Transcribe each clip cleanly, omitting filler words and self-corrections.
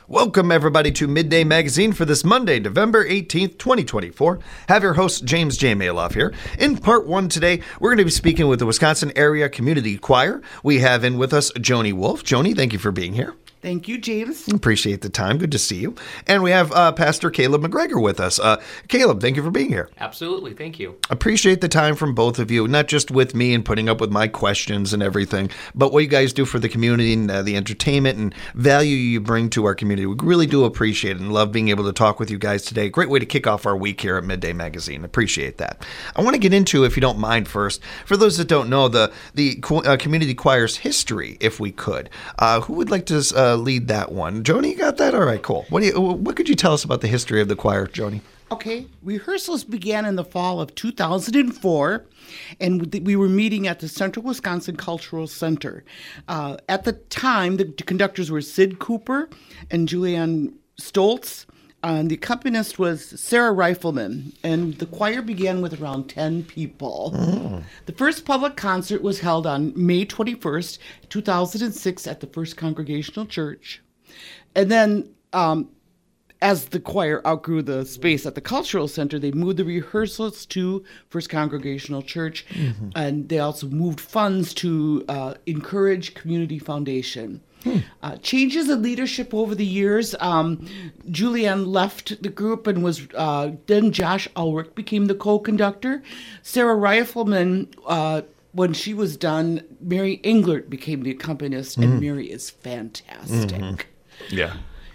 Welcome, everybody, to Midday Magazine for this Monday, November 18th, 2024. Have your host, James J. Maloff here. In part one today, we're going to be speaking with the Wisconsin Area Community Choir. We have in with us Joni Wolf. Joni, thank you for being here. Thank you, James. Appreciate the time. Good to see you. And we have Pastor Caleb McGregor with us. Caleb, thank you for being here. Absolutely. Thank you. Appreciate the time from both of you, not just with me and putting up with my questions and everything, but what you guys do for the community and the entertainment and value you bring to our community. We really do appreciate it and love being able to talk with you guys today. Great way to kick off our week here at Midday Magazine. Appreciate that. I want to get into, if you don't mind first, for those that don't know, the community choir's history, if we could. Who would like to lead that one? Joni, you got that? All right, cool. What could you tell us about the history of the choir, Joni? Okay, rehearsals began in the fall of 2004, and we were meeting at the Central Wisconsin Cultural Center. At the time, the conductors were Sid Cooper and Julianne Stoltz, and the accompanist was Sarah Rifleman, and the choir began with around 10 people. Mm. The first public concert was held on May 21st, 2006 at the First Congregational Church. And then, as the choir outgrew the space at the Cultural Center, they moved the rehearsals to First Congregational Church, and they also moved funds to Encourage Community Foundation. Changes in leadership over the years. Julianne left the group and was then Josh Ulrich became the co-conductor. Sarah Rifleman, when she was done, Mary Englert became the accompanist, and Mary is fantastic. Yeah.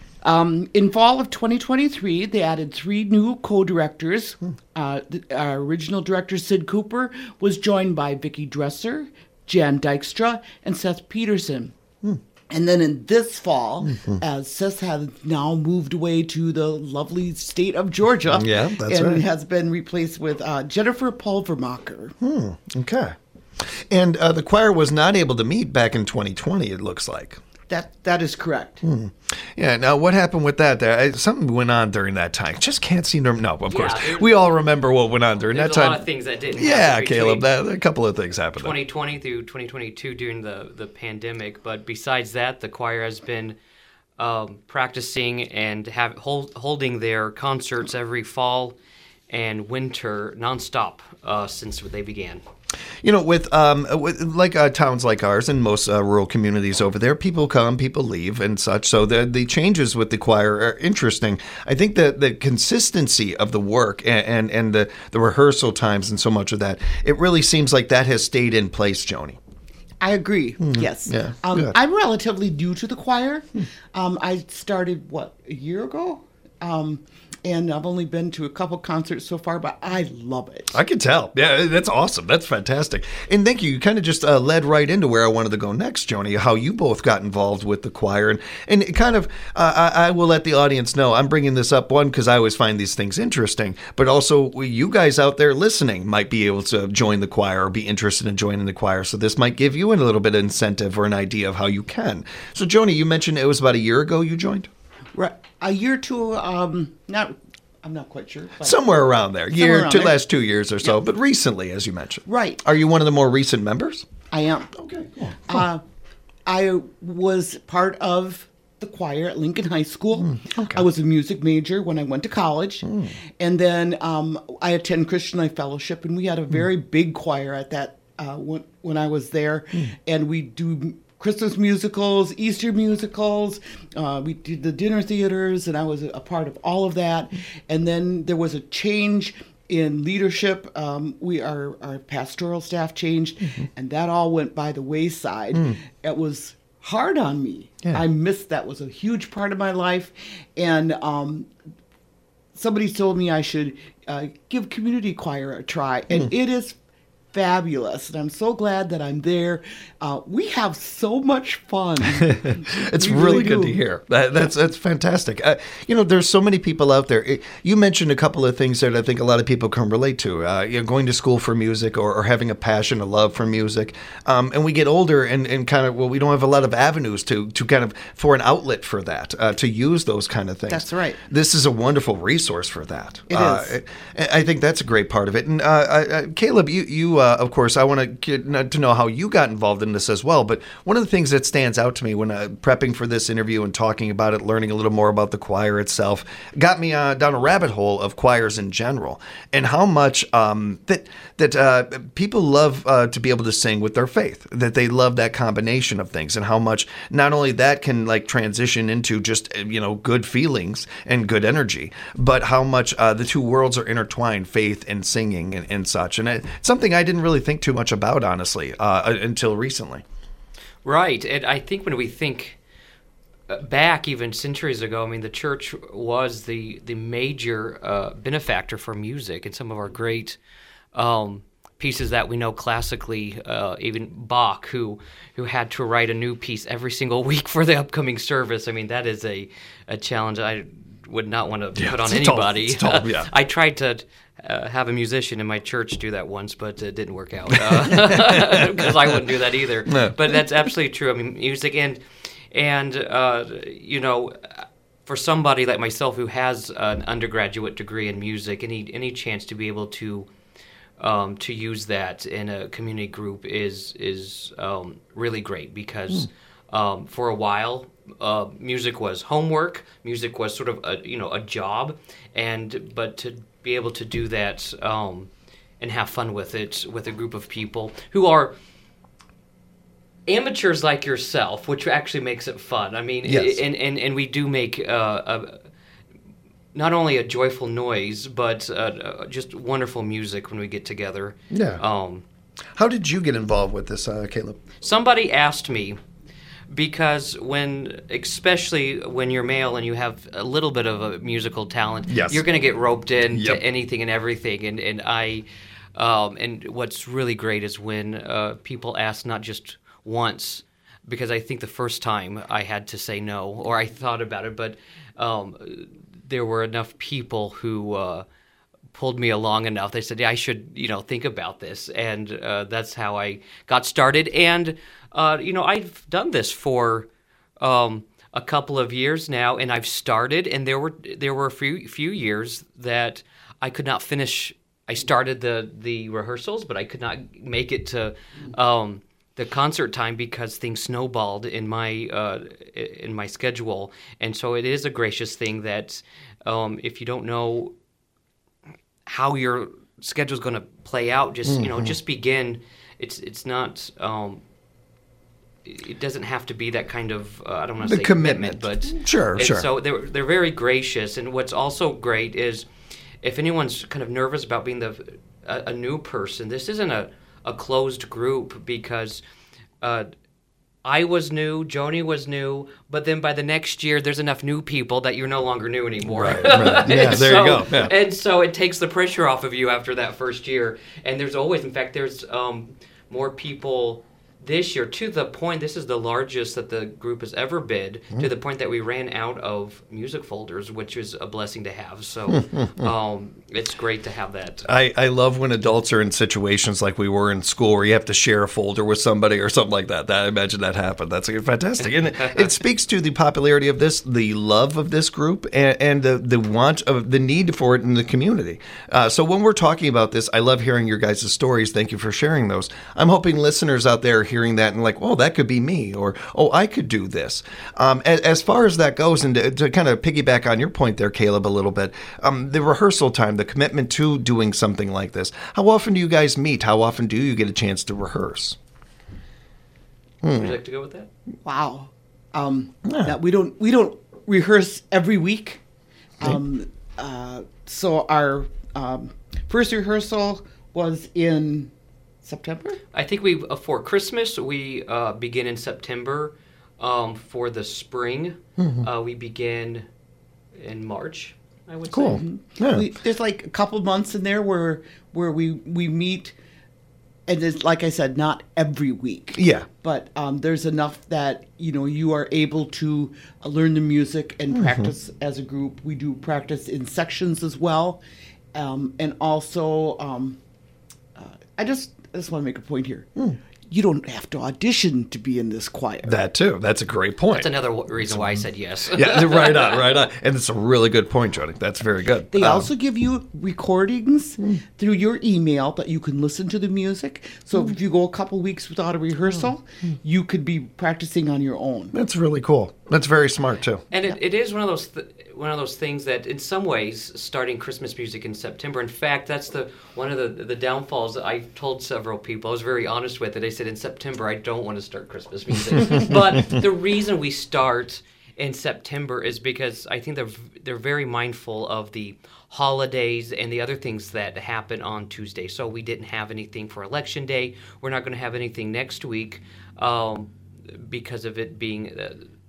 In fall of 2023, they added 3 new co-directors. Our original director, Sid Cooper, was joined by Vicki Dresser, Jan Dykstra, and Seth Peterson. And then in this fall, as Seth has now moved away to the lovely state of Georgia, and has been replaced with Jennifer Pulvermacher. Okay. And the choir was not able to meet back in 2020, it looks like. That is correct. Yeah. Now, what happened with that? Something went on during that time. Just can't seem to. No, of course. We all remember what went on during that time. There's a lot of things that didn't. Yeah, Caleb. A couple of things happened. 2020 through 2022 during the pandemic. But besides that, the choir has been practicing and holding their concerts every fall and winter nonstop since they began. You know, with towns like ours and most rural communities over there, people come, people leave, and such. So the changes with the choir are interesting. I think that the consistency of the work and the rehearsal times and so much of that, it really seems like that has stayed in place, Joni. I agree. Yes. Yeah, I'm relatively new to the choir. I started, a year ago? And I've only been to a couple concerts so far, but I love it. I can tell. Yeah, that's awesome. That's fantastic. And thank you. You kind of just led right into where I wanted to go next, Joni, how you both got involved with the choir. And kind of, I will let the audience know, I'm bringing this up, one, because I always find these things interesting, but also you guys out there listening might be able to join the choir or be interested in joining the choir. So this might give you a little bit of incentive or an idea of how you can. So, Joni, you mentioned it was about a year ago you joined? Right. A year or two, I'm not quite sure. Somewhere around there. Last 2 years or so, but recently, as you mentioned. Right. Are you one of the more recent members? I am. Okay, cool. I was part of the choir at Lincoln High School. Okay. I was a music major when I went to college. And then I attended Christian Life Fellowship, and we had a very big choir at that when I was there. And we do Christmas musicals, Easter musicals. We did the dinner theaters, and I was a part of all of that. And then there was a change in leadership. Our pastoral staff changed, and that all went by the wayside. It was hard on me. Yeah. I missed that. Was a huge part of my life. And somebody told me I should give community choir a try, and it is fabulous, and I'm so glad that I'm there. We have so much fun. It's really good to hear. That's fantastic. There's so many people out there. You mentioned a couple of things that I think a lot of people can relate to. Going to school for music or having a passion, a love for music. And we get older and kind of, we don't have a lot of avenues to kind of, for an outlet for that, to use those kind of things. That's right. This is a wonderful resource for that. It is. I think that's a great part of it. And Caleb, you of course, I want to get to know how you got involved in this as well. But one of the things that stands out to me when prepping for this interview and talking about it, learning a little more about the choir itself, got me down a rabbit hole of choirs in general, and how much that people love to be able to sing with their faith, that they love that combination of things, and how much not only that can like transition into just good feelings and good energy, but how much the two worlds are intertwined, faith and singing and such. And it's something I didn't really think too much about, honestly, until recently. Right. And I think when we think back even centuries ago, I mean, the church was the major benefactor for music, and some of our great pieces that we know classically, even Bach, who had to write a new piece every single week for the upcoming service. I mean, that is a challenge I would not want to put on anybody. I tried to have a musician in my church do that once, but it didn't work out because I wouldn't do that either. No. But that's absolutely true. I mean, music and for somebody like myself who has an undergraduate degree in music, any chance to be able to use that in a community group is really great, because for a while music was homework, music was sort of a job, but to be able to do that and have fun with it with a group of people who are amateurs like yourself, which actually makes it fun. I mean, yes. and we do make not only a joyful noise, but just wonderful music when we get together. Yeah. How did you get involved with this, Caleb? Somebody asked me, because especially when you're male and you have a little bit of a musical talent, yes, you're going to get roped in to anything and everything. And what's really great is when people ask not just once, because I think the first time I had to say no, or I thought about it, but there were enough people who pulled me along enough. They said, yeah, I should, think about this. And that's how I got started. And, I've done this for a couple of years now, and I've started, and there were a few years that I could not finish. I started the rehearsals, but I could not make it to the concert time because things snowballed in my schedule. And so it is a gracious thing that if you don't know how your schedule is going to play out, just just begin. It's not. It doesn't have to be that kind of I don't want to say commitment, but sure. So they're very gracious. And what's also great is if anyone's kind of nervous about being a new person, this isn't a closed group, because I was new, Joni was new, but then by the next year, there's enough new people that you're no longer new anymore. Right. Yeah, there you go. Yeah. And so it takes the pressure off of you after that first year. And there's more people this year, to the point, this is the largest that the group has ever been, to the point that we ran out of music folders, which is a blessing to have. So it's great to have that. I love when adults are in situations like we were in school where you have to share a folder with somebody or something like that. I imagine that happened. That's fantastic. And it speaks to the popularity of this, the love of this group, and the want of the need for it in the community. So when we're talking about this, I love hearing your guys' stories. Thank you for sharing those. I'm hoping listeners out there hearing that and like, oh, that could be me, or oh, I could do this. As far as that goes, and to kind of piggyback on your point there, Caleb, a little bit, the rehearsal time, the commitment to doing something like this. How often do you guys meet? How often do you get a chance to rehearse? Would you like to go with that? Wow. That we don't rehearse every week. So our first rehearsal was in September? I think for Christmas, we begin in September. For the spring, we begin in March, I would say. Cool. Yeah. There's like a couple months in there where we meet, and it's, like I said, not every week. Yeah. But there's enough that, you are able to learn the music and practice as a group. We do practice in sections as well. And also, I just want to make a point here. you don't have to audition to be in this choir. That too. That's a great point. That's another reason why I said yes. Yeah, right on, right on. And it's a really good point, Jody. That's very good. They also give you recordings through your email that you can listen to the music. So if you go a couple weeks without a rehearsal, you could be practicing on your own. That's really cool. That's very smart too. And it is one of those things that, in some ways, starting Christmas music in September. In fact, that's one of the downfalls that I told several people. I was very honest with it. I said, in September, I don't want to start Christmas music. But the reason we start in September is because I think they're very mindful of the holidays and the other things that happen on Tuesday. So we didn't have anything for Election Day. We're not going to have anything next week because of it being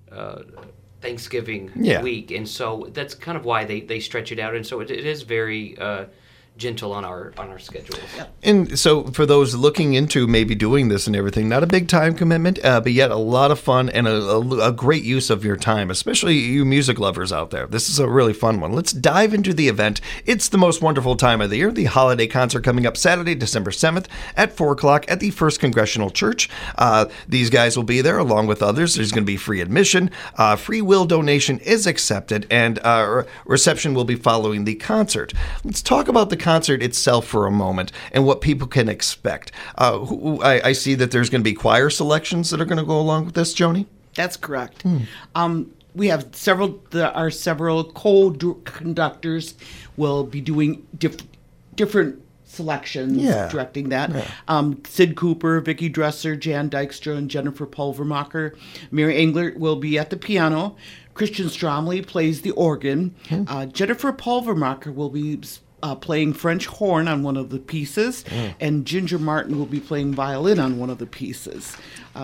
Thanksgiving week. And so that's kind of why they stretch it out. And so it is very gentle on our schedules. And so for those looking into maybe doing this and everything, not a big time commitment, but yet a lot of fun and a great use of your time, especially you music lovers out there. This is a really fun one. Let's dive into the event. It's the most wonderful time of the year, the holiday concert coming up Saturday, December 7th at 4 o'clock at the First Congressional Church. These guys will be there along with others. There's going to be free admission. Free will donation is accepted, and reception will be following the concert. Let's talk about the concert itself for a moment and what people can expect. I see that there's going to be choir selections that are going to go along with this, Joni? That's correct. We have several co-conductors will be doing different selections, directing that. Yeah. Sid Cooper, Vicki Dresser, Jan Dykstra, and Jennifer Pulvermacher. Mary Englert will be at the piano. Christian Stromley plays the organ. Jennifer Pulvermacher will be playing French horn on one of the pieces, and Ginger Martin will be playing violin on one of the pieces.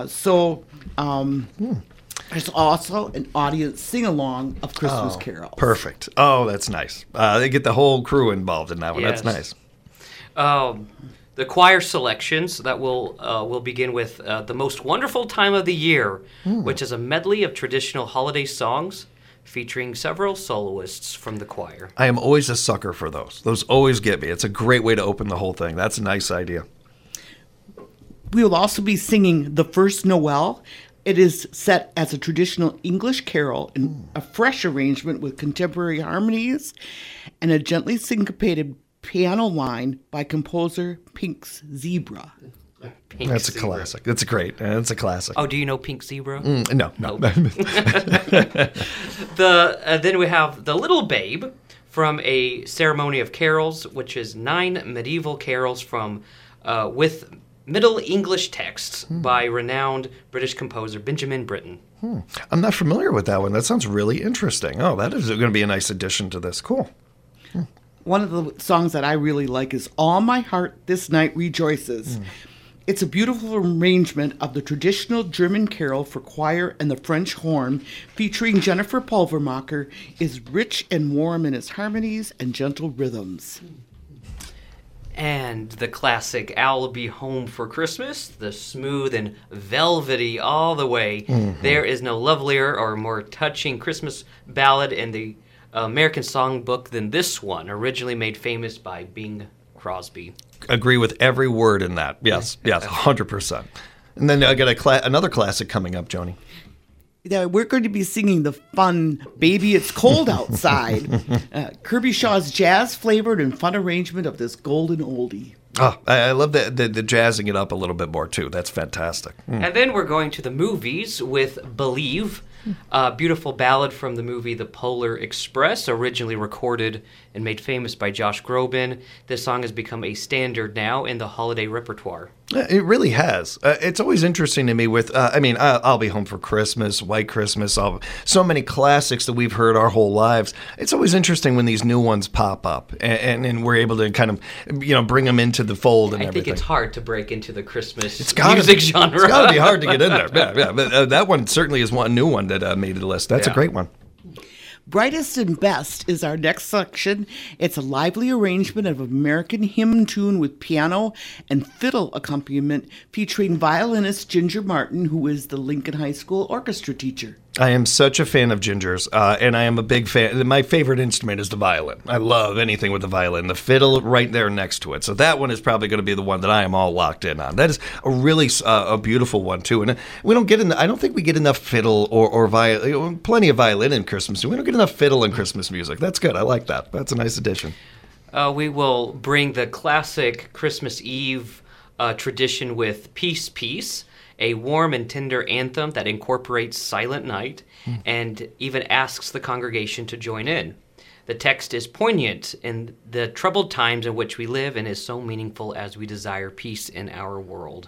There's also an audience sing-along of Christmas carols. Perfect. Oh, that's nice. They get the whole crew involved in that one. Yes. That's nice. The choir selections that will begin with The Most Wonderful Time of the Year, which is a medley of traditional holiday songs featuring several soloists from the choir. I am always a sucker for those. Those always get me. It's a great way to open the whole thing. That's a nice idea. We will also be singing The First Noel. It is set as a traditional English carol in a fresh arrangement with contemporary harmonies and a gently syncopated piano line by composer Pink's Zebra. That's a classic. That's great. That's a classic. Oh, do you know Pink Zebra? No. Then we have The Little Babe from A Ceremony of Carols, which is 9 medieval carols from with Middle English texts by renowned British composer Benjamin Britten. I'm not familiar with that one. That sounds really interesting. Oh, that is going to be a nice addition to this. Cool. One of the songs that I really like is All My Heart This Night Rejoices. It's a beautiful arrangement of the traditional German carol for choir and the French horn, featuring Jennifer Pulvermacher, is rich and warm in its harmonies and gentle rhythms. And the classic I'll Be Home for Christmas, the smooth and velvety all the way. There is no lovelier or more touching Christmas ballad in the American Songbook than this one, originally made famous by Bing Crosby. Agree with every word in that. Yes, 100%. And then I got another classic coming up, Joni. Yeah, we're going to be singing the fun Baby It's Cold Outside. Kirby Shaw's jazz-flavored and fun arrangement of this golden oldie. Oh, I love the jazzing it up a little bit more, too. That's fantastic. And then we're going to the movies with Believe, a beautiful ballad from the movie The Polar Express, originally recorded and made famous by Josh Groban. This song has become a standard now in the holiday repertoire. It really has. It's always interesting to me with, I'll Be Home for Christmas, White Christmas, so many classics that we've heard our whole lives. It's always interesting when these new ones pop up and we're able to kind of, bring them into the fold and everything. I think it's hard to break into the Christmas music genre. It's got to be hard to get in there. Yeah. But that one certainly is one new one that made the list. That's a great one. Brightest and Best is our next section. It's a lively arrangement of American hymn tune with piano and fiddle accompaniment featuring violinist Ginger Martin, who is the Lincoln High School orchestra teacher. I am such a fan of gingers, and I am a big fan. My favorite instrument is the violin. I love anything with the violin. The fiddle right there next to it. So that one is probably going to be the one that I am all locked in on. That is a really a beautiful one too. And we don't get I don't think we get enough fiddle or violin. Plenty of violin in Christmas. We don't get enough fiddle in Christmas music. That's good. I like that. That's a nice addition. We will bring the classic Christmas Eve tradition with Peace, Peace, a warm and tender anthem that incorporates Silent Night and even asks the congregation to join in. The text is poignant in the troubled times in which we live and is so meaningful as we desire peace in our world.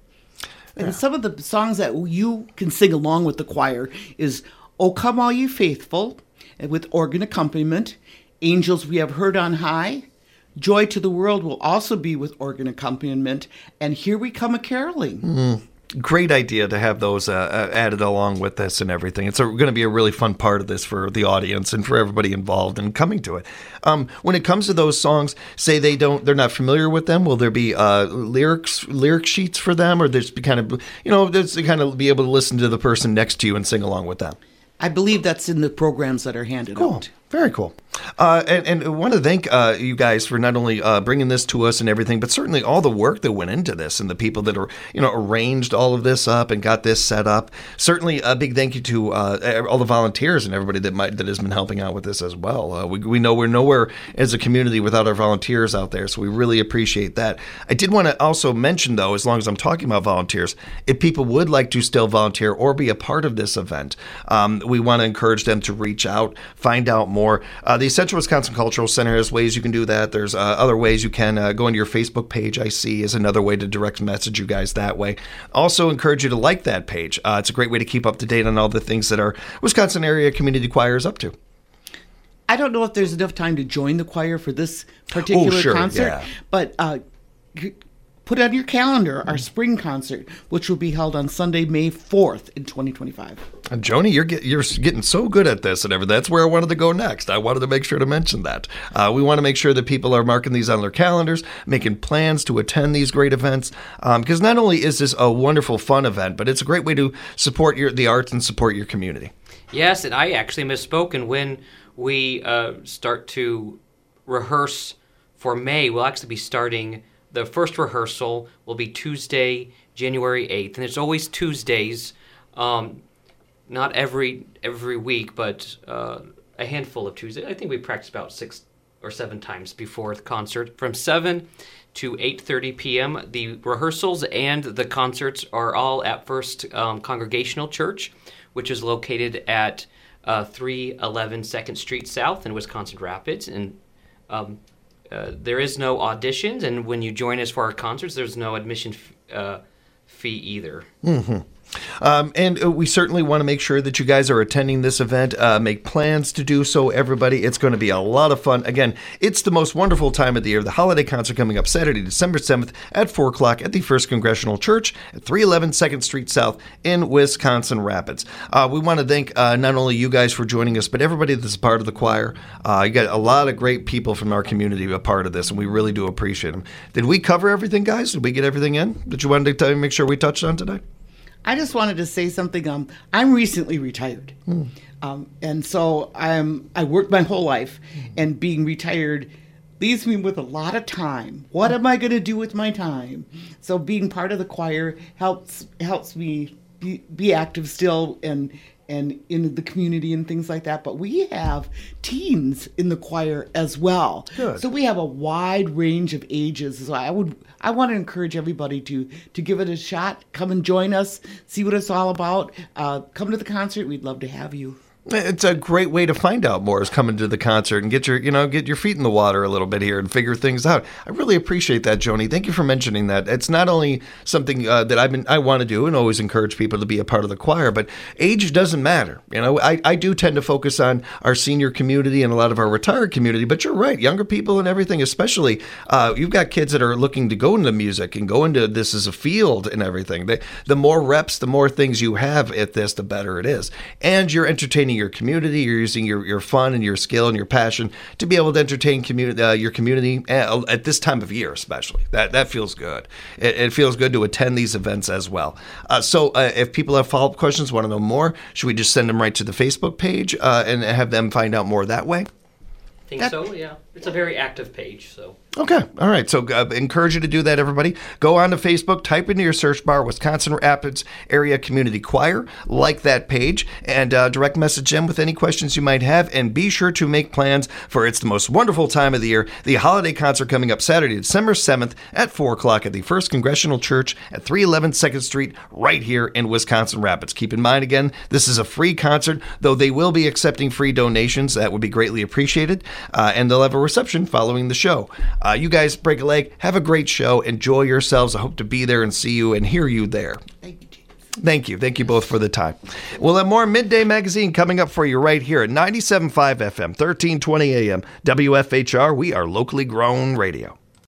And some of the songs that you can sing along with the choir is "O Come All Ye Faithful," with organ accompaniment, "Angels We Have Heard on High," "Joy to the World" will also be with organ accompaniment, and "Here We Come a-Caroling." Great idea to have those added along with this and everything. It's going to be a really fun part of this for the audience and for everybody involved in coming to it. When it comes to those songs, say they're not familiar with them, will there be lyric sheets for them, or just be kind of just kind of be able to listen to the person next to you and sing along with them? I believe that's in the programs that are handed out. Very cool. And I want to thank you guys for not only bringing this to us and everything, but certainly all the work that went into this and the people that are, arranged all of this up and got this set up. Certainly a big thank you to all the volunteers and everybody that has been helping out with this as well. We know we're nowhere as a community without our volunteers out there, so we really appreciate that. I did want to also mention, though, as long as I'm talking about volunteers, if people would like to still volunteer or be a part of this event, we want to encourage them to reach out, find out more. The Central Wisconsin Cultural Center has ways you can do that. There's other ways you can go into your Facebook page, I see, is another way to direct message you guys that way. Also encourage you to like that page. It's a great way to keep up to date on all the things that our Wisconsin area community choir is up to. I don't know if there's enough time to join the choir for this particular concert, but put on your calendar our spring concert, which will be held on Sunday, May 4th in 2025. And Joni, you're getting so good at this and everything. That's where I wanted to go next. I wanted to make sure to mention that. We want to make sure that people are marking these on their calendars, making plans to attend these great events, because not only is this a wonderful, fun event, but it's a great way to support the arts and support your community. Yes, and I actually misspoke. And when we start to rehearse for May, we'll actually be starting. The first rehearsal will be Tuesday, January 8th, and it's always Tuesdays, not every week, but a handful of Tuesdays. I think we practice about 6 or 7 times before the concert. From 7 to 8:30 p.m., the rehearsals and the concerts are all at First Congregational Church, which is located at 311 2nd Street South in Wisconsin Rapids, and there is no auditions, and when you join us for our concerts, there's no admission fee either. Mm-hmm. And we certainly want to make sure that you guys are attending this event. Make plans to do so, everybody. It's going to be a lot of fun. Again, it's the most wonderful time of the year. The holiday concert coming up Saturday, December 7th at 4 o'clock at the First Congregational Church at 311 2nd Street South in Wisconsin Rapids. We want to thank not only you guys for joining us, but everybody that's a part of the choir. You got a lot of great people from our community a part of this, and we really do appreciate them. Did we cover everything, guys? Did we get everything in that you wanted to make sure we touched on today? I just wanted to say something. I'm recently retired, and so I worked my whole life, and being retired leaves me with a lot of time. What am I going to do with my time? So being part of the choir helps me be active still and in the community and things like that. But we have teens in the choir as well. Good. So we have a wide range of ages. So I want to encourage everybody to give it a shot. Come and join us. See what it's all about. Come to the concert. We'd love to have you. It's a great way to find out more, is coming to the concert and get your feet in the water a little bit here and figure things out. I really appreciate that, Joni. Thank you for mentioning that. It's not only something that I want to do and always encourage people to be a part of the choir, but age doesn't matter. I do tend to focus on our senior community and a lot of our retired community, but you're right, younger people and everything, especially you've got kids that are looking to go into music and go into this as a field and everything. The more reps, the more things you have at this, the better it is. And you're entertaining entertaining your community. You're using your fun and your skill and your passion to be able to entertain your community at this time of year, especially. That feels good. It feels good to attend these events as well. So if people have follow-up questions, want to know more, should we just send them right to the Facebook page and have them find out more that way? I think so, yeah. It's a very active page, so. Okay. All right. So encourage you to do that, everybody. Go on to Facebook, type into your search bar Wisconsin Rapids Area Community Choir, like that page, and direct message them with any questions you might have. And be sure to make plans for It's the Most Wonderful Time of the Year, the holiday concert coming up Saturday, December 7th at 4 o'clock at the First Congressional Church at 311 2nd Street right here in Wisconsin Rapids. Keep in mind, again, this is a free concert, though they will be accepting free donations. That would be greatly appreciated. And they'll have a reception following the show. You guys break a leg. Have a great show. Enjoy yourselves. I hope to be there and see you and hear you there. Thank you, James. Thank you. Thank you both for the time. We'll have more Midday Magazine coming up for you right here at 97.5 FM, 1320 AM. WFHR, we are locally grown radio.